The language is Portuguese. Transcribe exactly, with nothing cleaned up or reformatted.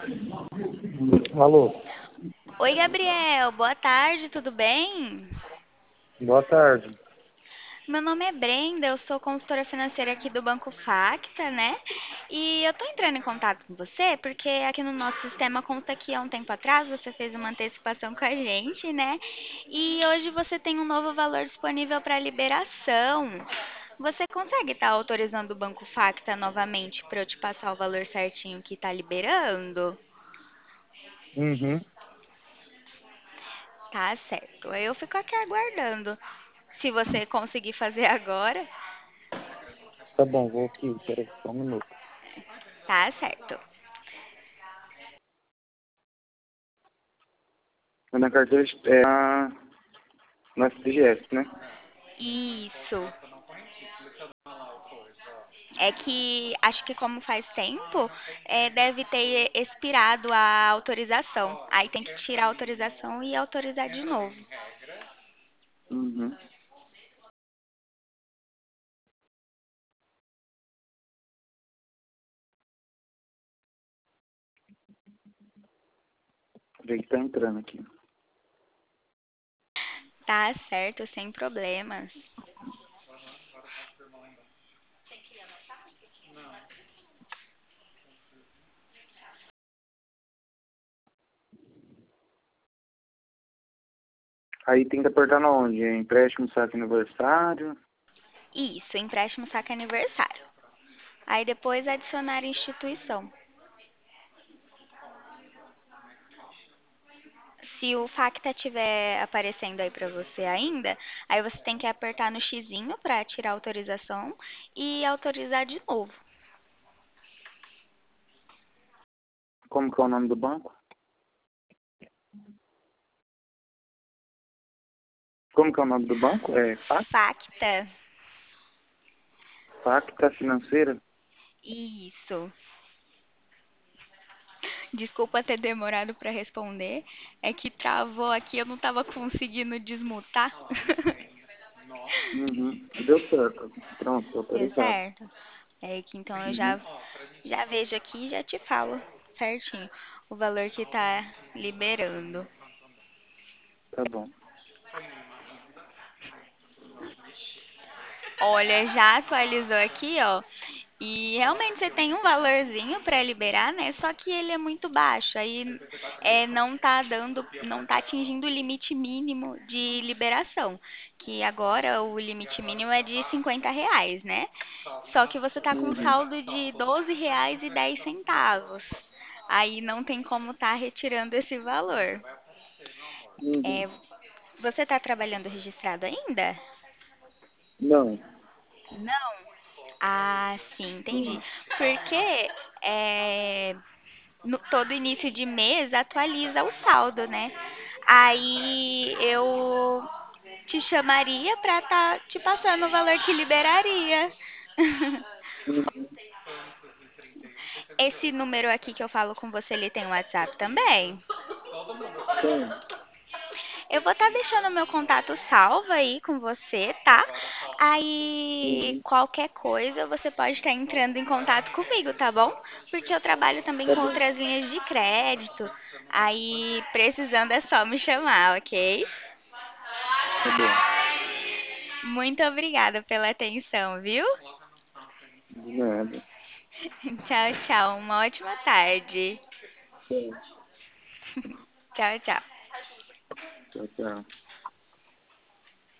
Alô, Oi, Gabriel, boa tarde, tudo bem? boa tarde. Meu nome é Brenda, eu sou consultora financeira aqui do Banco Facta, né? E eu tô entrando em contato com você porque aqui no nosso sistema consta que há um tempo atrás você fez uma antecipação com a gente, né? E hoje você tem um novo valor disponível para liberação. Você consegue estar autorizando o Banco Facta novamente para eu te passar o valor certinho que está liberando? Uhum, Tá certo. Aí eu fico aqui aguardando. Se você conseguir fazer agora, tá bom, vou aqui, peraí, só um minuto. tá certo. É na carteira, é na, na C G S, né? Isso. É que acho que como faz tempo, é, deve ter expirado a autorização. Aí tem que tirar a autorização e autorizar de novo. Uhum. Peraí que tá entrando aqui. Tá certo, sem problemas. Aí tem que apertar na onde? É empréstimo, saque aniversário. Isso, empréstimo saque aniversário. Aí depois adicionar instituição. Se o Facta estiver aparecendo aí para você ainda, aí você tem que apertar no xizinho para tirar a autorização e autorizar de novo. Como que é o nome do banco? Como que é o nome do banco? É Fac- Facta. Facta Financeira? Isso. Desculpa ter demorado para responder. É que travou aqui, eu não estava conseguindo desmutar. Uhum. Deu certo. Pronto, tô Deu autorizado. certo. É que então eu Uhum. já já vejo aqui e já te falo certinho o valor que tá liberando. Tá bom. Olha, já atualizou aqui, ó. E realmente você tem um valorzinho para liberar, né? Só que ele é muito baixo. Aí é, não tá dando, não tá atingindo o limite mínimo de liberação. Que agora o limite mínimo é de cinquenta reais, né? Só que você tá com um Uhum. saldo de doze reais e dez centavos. Aí não tem como tá retirando esse valor. Uhum. É, você tá trabalhando registrado ainda? Não. Não. Ah, sim, entendi. Não. Porque é, no, todo início de mês atualiza o saldo, né? Aí eu te chamaria pra tá te passando o valor que liberaria. Uhum. Esse número aqui que eu falo com você, ele tem WhatsApp também? Tem. Eu vou estar deixando meu contato salvo aí com você, tá? Aí, Uhum. qualquer coisa, você pode estar entrando em contato comigo, tá bom? Porque eu trabalho também Tá com bom. outras linhas de crédito. Aí, precisando é só me chamar, ok? Tá bom. Muito obrigada pela atenção, viu? De nada. Tchau, tchau. Uma ótima tarde. Tchau, Tchau, tchau. tchau. Tchau.